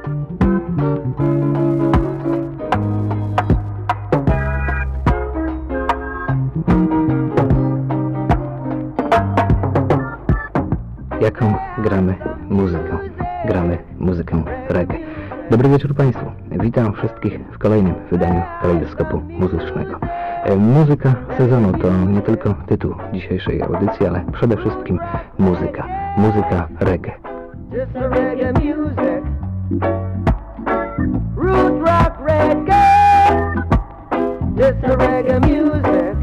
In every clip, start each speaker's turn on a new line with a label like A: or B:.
A: Jaką gramy muzykę? Gramy muzykę reggae. Dobry wieczór Państwu. Witam wszystkich w kolejnym wydaniu Kalejdoskopu Muzycznego. Muzyka sezonu to nie tylko tytuł dzisiejszej audycji, ale przede wszystkim muzyka. Muzyka reggae.
B: Just a reggae music, root rock reggae. Just a reggae music.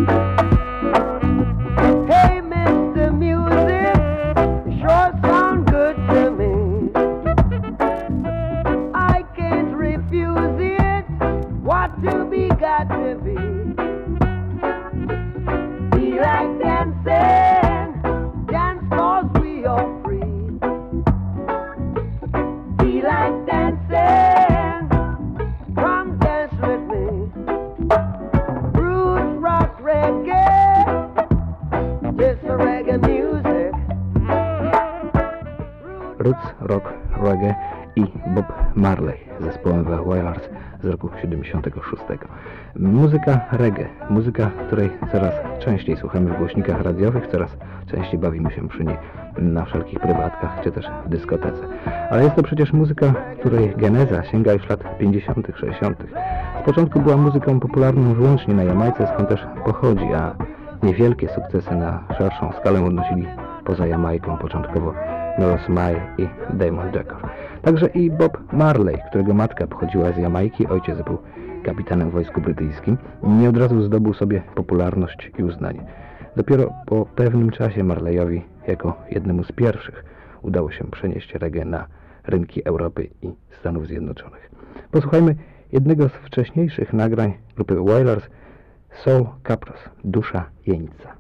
B: Hey, Mr. Music, you sure sound good to me. I can't refuse it. What to be got to be. Be like dancing, dance 'cause we are free. Be like dancing, come dance with me. Roots rock reggae, just a reggae music.
A: Roots rock reggae i Bob Marley z zespołem The Wailers z roku 76. Muzyka reggae, muzyka, której coraz częściej słuchamy w głośnikach radiowych, coraz częściej bawimy się przy niej na wszelkich prywatkach, czy też w dyskotece. Ale jest to przecież muzyka, której geneza sięga już lat 50., 60. Z początku była muzyką popularną wyłącznie na Jamajce, skąd też pochodzi, a niewielkie sukcesy na szerszą skalę odnosili poza Jamajką, początkowo Norris May i Damon Decker. Także i Bob Marley, którego matka pochodziła z Jamajki, ojciec był kapitanem w wojsku brytyjskim, nie od razu zdobył sobie popularność i uznanie. Dopiero po pewnym czasie Marleyowi, jako jednemu z pierwszych, udało się przenieść reggae na rynki Europy i Stanów Zjednoczonych. Posłuchajmy jednego z wcześniejszych nagrań grupy Wailers, Soul Capros, Dusza Jeńca.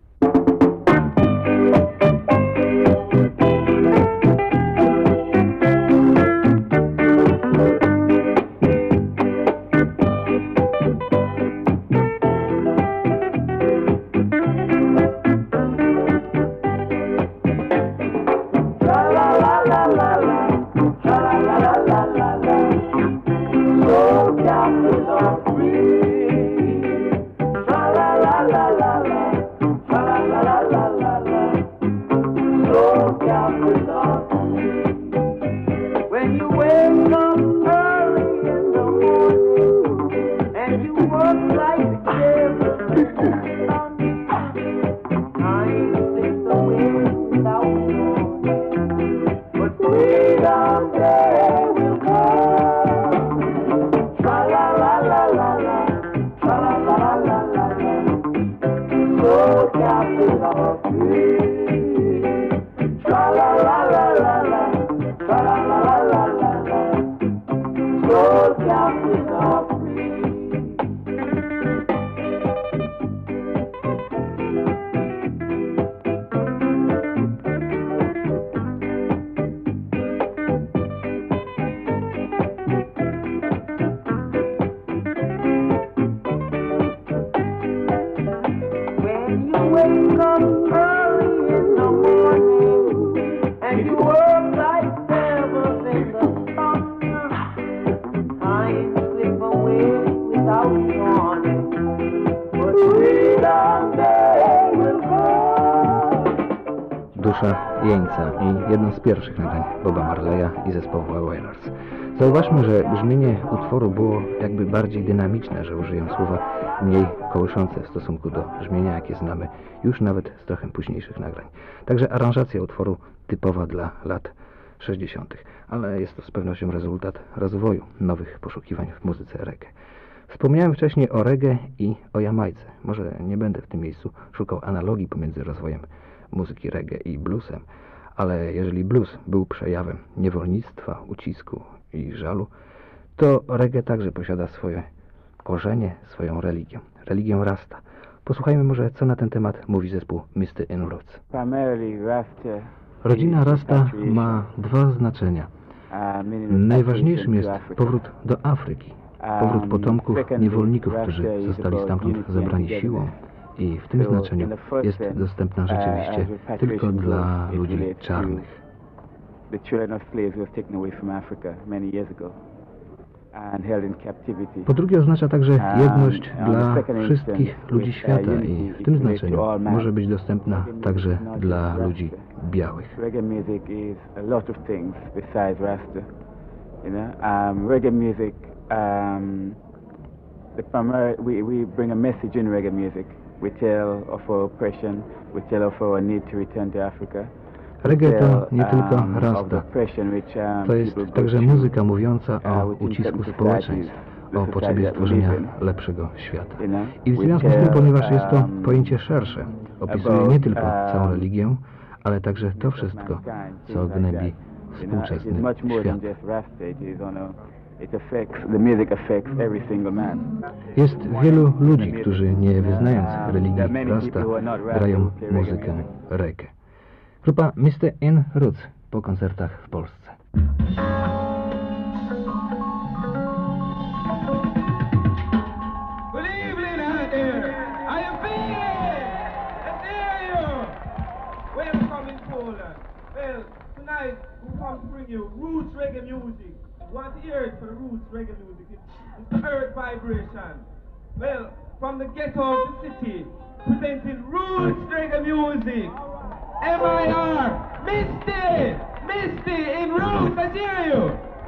A: Dusza Jeńca i jedno z pierwszych nagrań Boba Marleya i zespołu The Wailers. Zauważmy, że brzmienie utworu było jakby bardziej dynamiczne, że użyję słowa mniej kołyszące w stosunku do brzmienia, jakie znamy już nawet z trochę późniejszych nagrań. Także aranżacja utworu typowa dla lat 60., ale jest to z pewnością rezultat rozwoju nowych poszukiwań w muzyce reggae. Wspomniałem wcześniej o reggae i o Jamajce. Może nie będę w tym miejscu szukał analogii pomiędzy rozwojem muzyki reggae i bluesem, ale jeżeli blues był przejawem niewolnictwa, ucisku i żalu, to reggae także posiada swoje korzenie, swoją religię. Religię Rasta. Posłuchajmy może, co na ten temat mówi zespół Mr. In Roots. Rodzina Rasta ma dwa znaczenia. Najważniejszym jest powrót do Afryki. Powrót potomków niewolników, którzy zostali stamtąd zabrani siłą. I w tym znaczeniu jest dostępna rzeczywiście tylko dla ludzi czarnych.
C: the children of slaves who was taken away from Africa many years ago and held in captivity.
A: Po drugie oznacza także jedność
C: on the
A: dla
C: second
A: wszystkich
C: instance,
A: ludzi
C: with,
A: świata i
C: unity
A: w tym
C: equates
A: znaczeniu
C: to all man.
A: może być dostępna
C: Reggae music
A: także
C: is not
A: dla
C: just
A: ludzi
C: Rasta.
A: białych.
C: Reggae music is a lot of things besides Rasta. You know, reggae music, we bring a message in reggae music. We tell of our oppression, we tell of our need to return to Africa.
A: Reggae to nie tylko
C: of the
A: Rasta.
C: oppression which,
A: To jest
C: people go
A: także
C: through,
A: muzyka mówiąca o
C: within
A: ucisku
C: certain
A: społeczeństw,
C: societies,
A: o
C: the
A: potrzebie
C: society that we
A: stworzenia
C: live in.
A: lepszego świata.
C: You know,
A: I w
C: we
A: związku z tym,
C: tell,
A: ponieważ jest to pojęcie szersze, opisuje
C: about,
A: nie tylko całą religię, ale także to wszystko,
C: mankind,
A: co
C: things like
A: gnębi
C: that. You know, it is
A: współczesny
C: much more than
A: świat.
C: just Rasta. It affects, the music affects every single man.
A: Jest wielu ludzi, którzy nie wyznając religii Rasta, grają muzykę reggae. Grupa Mr. In Roots po koncertach w Polsce.
D: Good evening out there. How you feeling? Let's hear you. Welcome in Poland. Well, tonight we come to bring you roots reggae music. You want to hear it for the roots reggae music. It's the earth vibration. Well, from the ghetto of the city, presenting roots reggae music. MIR, Misty in roots. Let's hear you.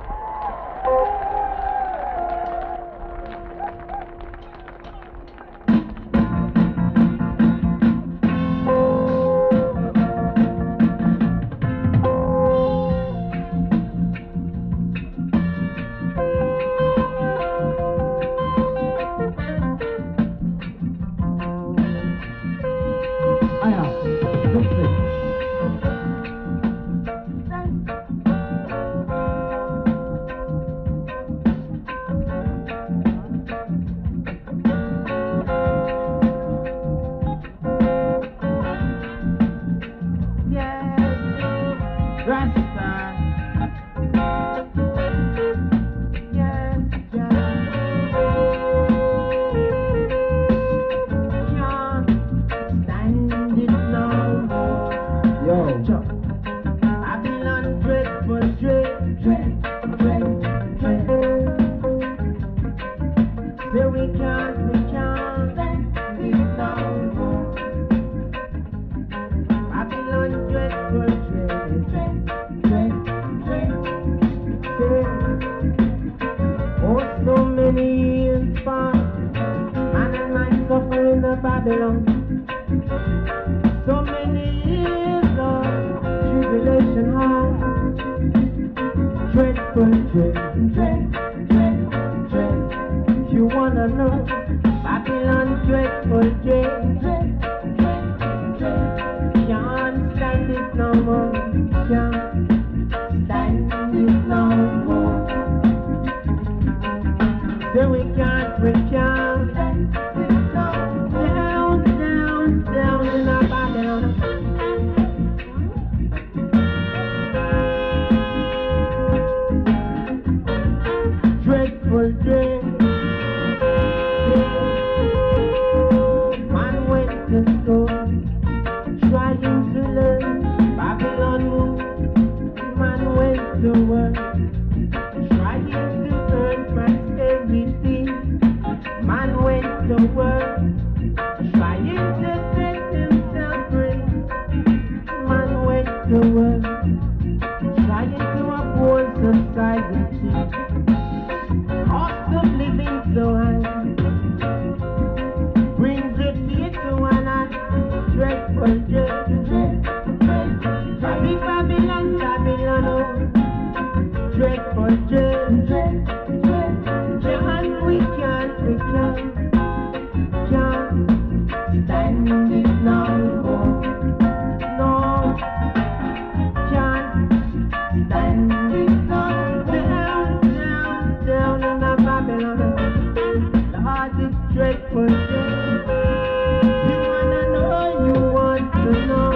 D: So many years of tribulation high, dreadful dread. You wanna know Babylon dreadful dread. Can't stand it no more. Can't stand it no more. So we can't down in our Babylon. Dreadful dread. Man went to school, trying to learn Babylon moves. Man went to work, trying to earn prosperity. Man went to work, trying to set himself free. Man went to work, trying to uphold society. Cost of living so high brings the fear to an dreadful dread. Babylon, Babylon, oh, dreadful dread. And we can't stand it no more. No, can't stand it no more. Down in the Babylon, the heart is dreadful. You wanna know, you want to know.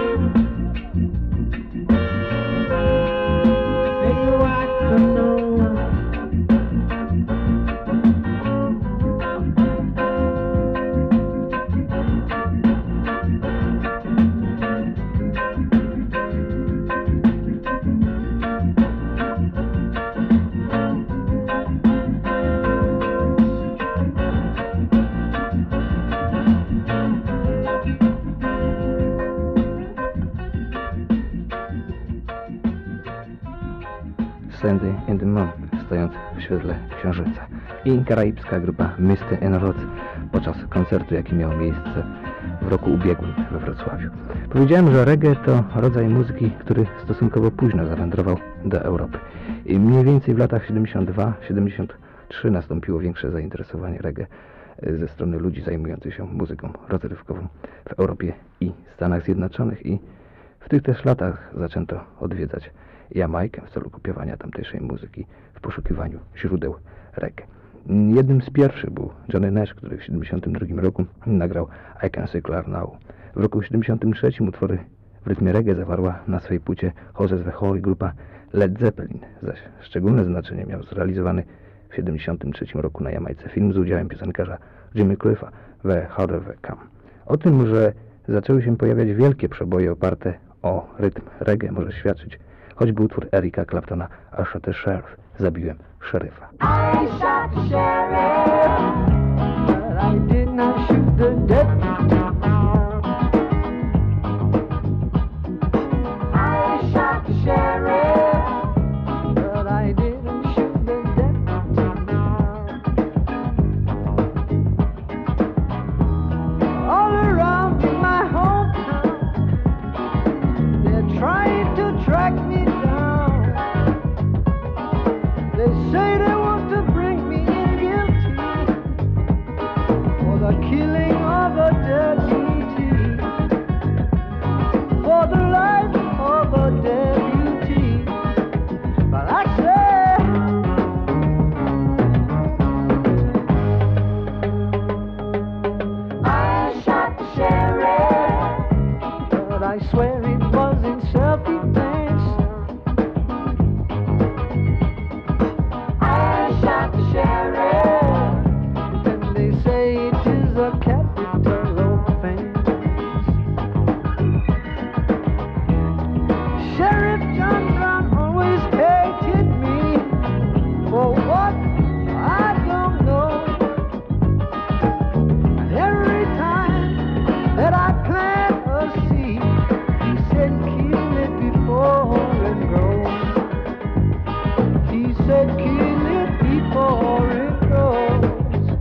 D: Say you want to know.
A: Sandy in the Moon, stojąc w świetle księżyca. I karaibska grupa Misty and Roots podczas koncertu, jaki miał miejsce w roku ubiegłym we Wrocławiu. Powiedziałem, że reggae to rodzaj muzyki, który stosunkowo późno zawędrował do Europy. I mniej więcej w latach 72-73 nastąpiło większe zainteresowanie reggae ze strony ludzi zajmujących się muzyką rozrywkową w Europie i Stanach Zjednoczonych, i w tych też latach zaczęto odwiedzać Jamajkę w celu kopiowania tamtejszej muzyki w poszukiwaniu źródeł reggae. Jednym z pierwszych był Johnny Nash, który w 1972 roku nagrał I Can See Clear Now. W roku 1973 utwory w rytmie reggae zawarła na swojej płycie Horses the Holy grupa Led Zeppelin, zaś szczególne znaczenie miał zrealizowany w 1973 roku na Jamajce film z udziałem piosenkarza Jimmy Cliffa, The Harder They Come. O tym, że zaczęły się pojawiać wielkie przeboje oparte o rytm reggae, może świadczyć choćby utwór Erika Claptona I Shot the Sheriff, zabiłem szeryfa.
B: I shot the sheriff, but I did not shoot the deputy. I shot the sheriff, but I didn't shoot the deputy. All around in my hometown, they're trying to track me down. They say they want to bring me in guilty for the killing of a deputy, for the life of a deputy. But I say, I shot the sheriff, but I swear it was in self-defense. Sheriff, and they say it is a capital offense. Sheriff John Brown always hated me for what I don't know. And every time that I plant a seed, he said kill it before it grows. He said kill it before it grows.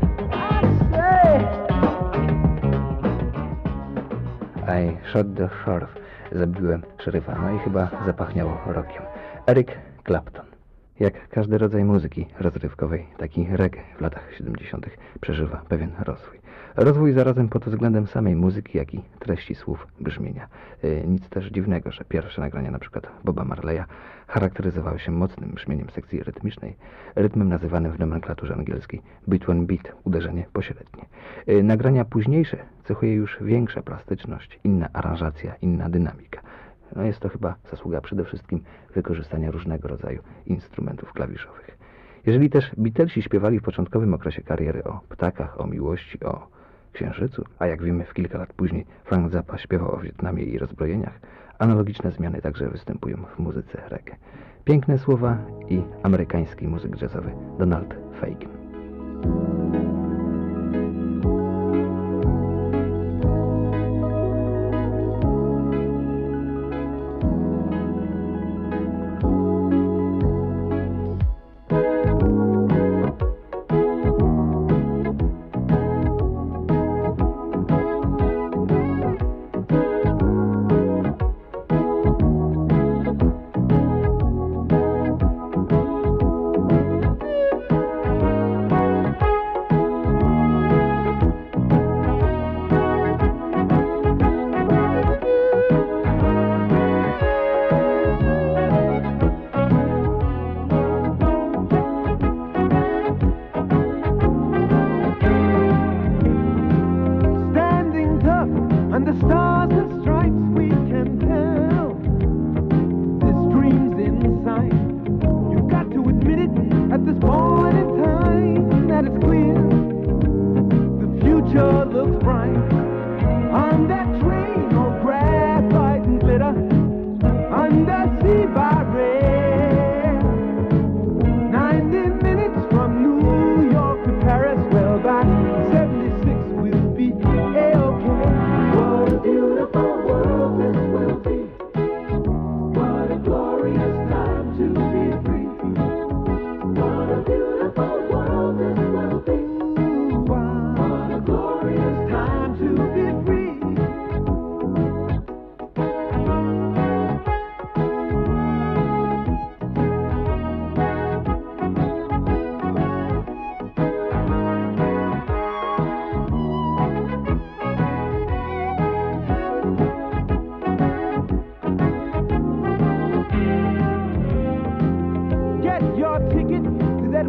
A: I Shot the Sheriff, zabiłem szeryfa, no i chyba zapachniało rokiem. Eric Clapton. Jak każdy rodzaj muzyki rozrywkowej, taki reggae w latach 70. przeżywa pewien rozwój. Rozwój zarazem pod względem samej muzyki, jak i treści słów, brzmienia. Nic też dziwnego, że pierwsze nagrania np. Boba Marleya charakteryzowały się mocnym brzmieniem sekcji rytmicznej, rytmem nazywanym w nomenklaturze angielskiej beat on beat, uderzenie pośrednie. Nagrania późniejsze cechuje już większa plastyczność, inna aranżacja, inna dynamika. No jest to chyba zasługa przede wszystkim wykorzystania różnego rodzaju instrumentów klawiszowych. Jeżeli też Beatlesi śpiewali w początkowym okresie kariery o ptakach, o miłości, o księżycu, a jak wiemy w kilka lat później Frank Zappa śpiewał o Wietnamie i rozbrojeniach, analogiczne zmiany także występują w muzyce reggae. Piękne słowa i amerykański muzyk jazzowy Donald Fagen.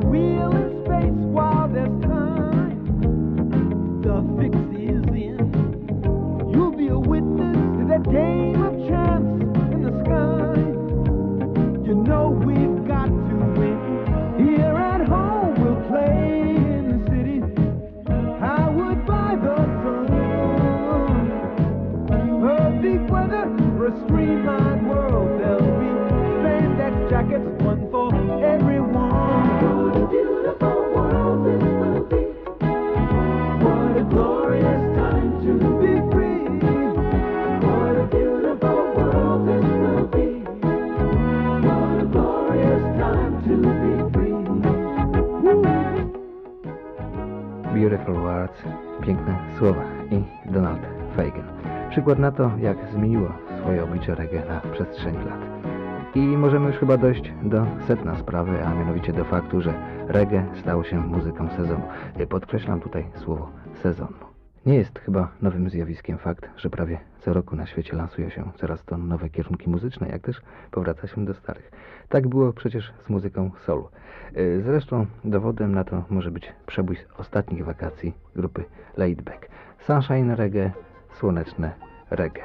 B: wheel in space while there's time. The fix is in. You'll be a witness to that game of chance in the sky. You know we've got to win. Here at home we'll play in the city. Highwood by the sun. Perfect weather for a streamlined world. There'll be spandex jackets, one for everyone. What a beautiful world this will be. What a glorious time to be free. What a beautiful world this will be. What a glorious time to be free. Woo.
A: Beautiful Words, piękne słowa i Donald Fagen. Przykład na to, jak zmieniło swoje oblicze reggae na przestrzeni lat. I możemy już chyba dojść do sedna sprawy, a mianowicie do faktu, że reggae stało się muzyką sezonu. Podkreślam tutaj słowo sezonu. Nie jest chyba nowym zjawiskiem fakt, że prawie co roku na świecie lansuje się coraz to nowe kierunki muzyczne, jak też powraca się do starych. Tak było przecież z muzyką soul. Zresztą dowodem na to może być przebój z ostatnich wakacji grupy Laid Back. Sunshine reggae, słoneczne reggae.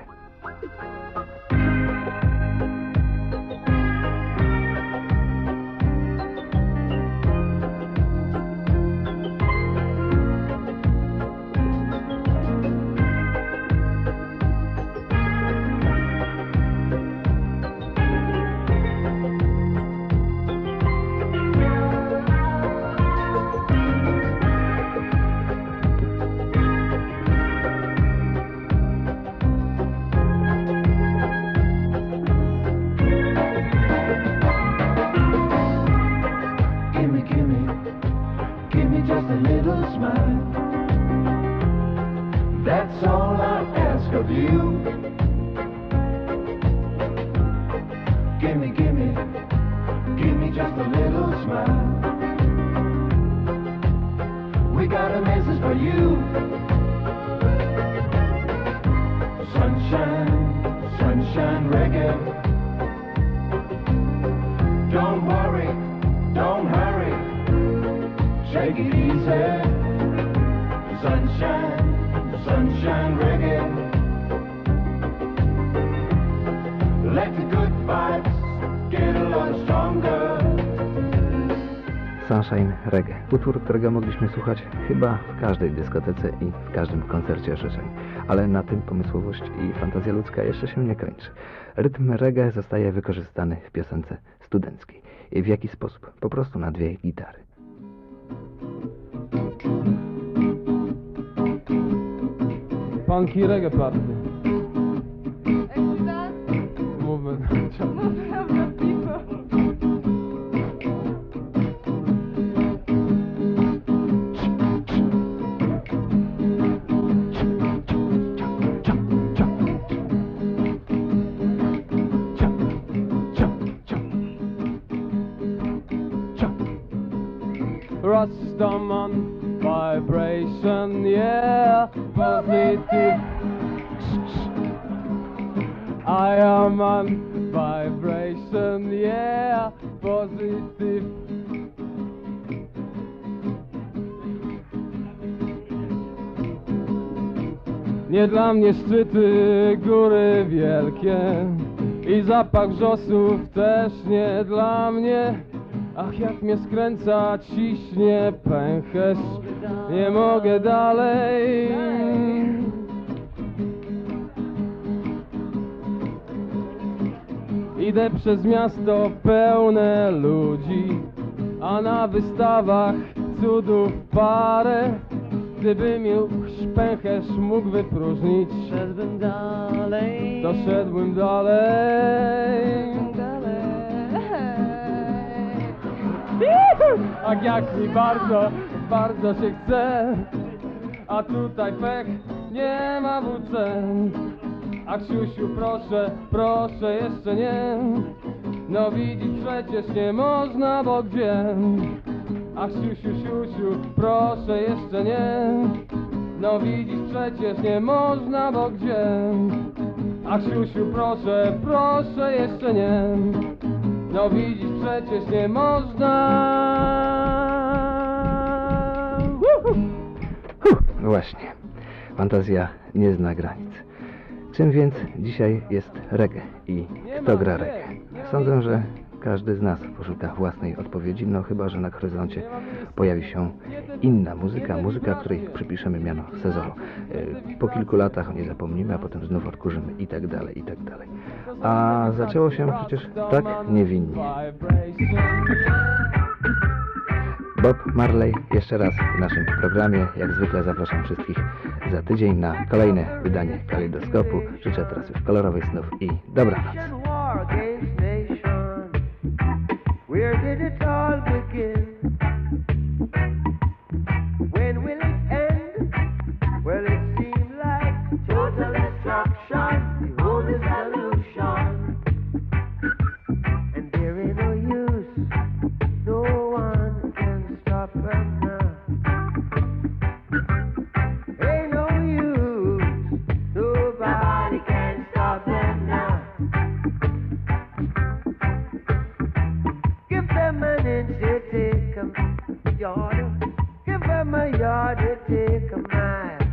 B: Give me just a little smile. That's all I ask of you. Give me just a little smile. We got a message for you. Sunshine, sunshine reggae. Don't worry, don't hurry. Take it easy. Sunshine, sunshine reggae. Let the good vibes get a lot stronger.
A: Sunshine reggae. Utwór, którego mogliśmy słuchać chyba w każdej dyskotece i w każdym koncercie życzeń. Ale na tym pomysłowość i fantazja ludzka jeszcze się nie kończy. Rytm reggae zostaje wykorzystany w piosence studenckiej. I w jaki sposób? Po prostu na dwie gitary.
E: Funky reggae party. Movement. Rastaman vibration, yeah, positive. I am on vibration, yeah, positive. Nie dla mnie szczyty, góry wielkie i zapach wrzosów też nie dla mnie. Ach, jak mnie skręca, ciśnie pęcherz, nie mogę dalej. Idę przez miasto pełne ludzi, a na wystawach cudów parę. Gdybym już pęcherz mógł wypróżnić, szedłbym dalej, to szedłbym dalej. Ach, jak mi bardzo, bardzo się chce, a tutaj pech nie ma WC. Ach, siusiu, proszę, proszę, jeszcze nie. No widzisz, przecież nie można, bo gdzie? Ach, siusiu, siusiu, proszę, jeszcze nie. No widzisz, przecież nie można, bo gdzie? Ach, siusiu, proszę, proszę, jeszcze nie. No widzisz, przecież nie można.
A: Fantazja nie zna granic. Czym więc dzisiaj jest reggae i kto gra reggae? Sądzę, że każdy z nas poszuka własnej odpowiedzi, no chyba że na horyzoncie pojawi się inna muzyka, której przypiszemy miano sezonu. Po kilku latach o niej zapomnimy, a potem znów odkurzymy i tak dalej, i tak dalej. A zaczęło się przecież tak niewinnie. Bob Marley jeszcze raz w naszym programie. Jak zwykle zapraszam wszystkich za tydzień na kolejne wydanie Kalejdoskopu. Życzę teraz już kolorowych snów i dobranoc.
B: Where did it all begin? When will it end? Well, it seemed like total destruction, the only solution. And there ain't no use, no one can stop them now. Ain't no use, nobody can stop them now. Give them an inch, they take 'em yard. Give them a yard, they take a mile.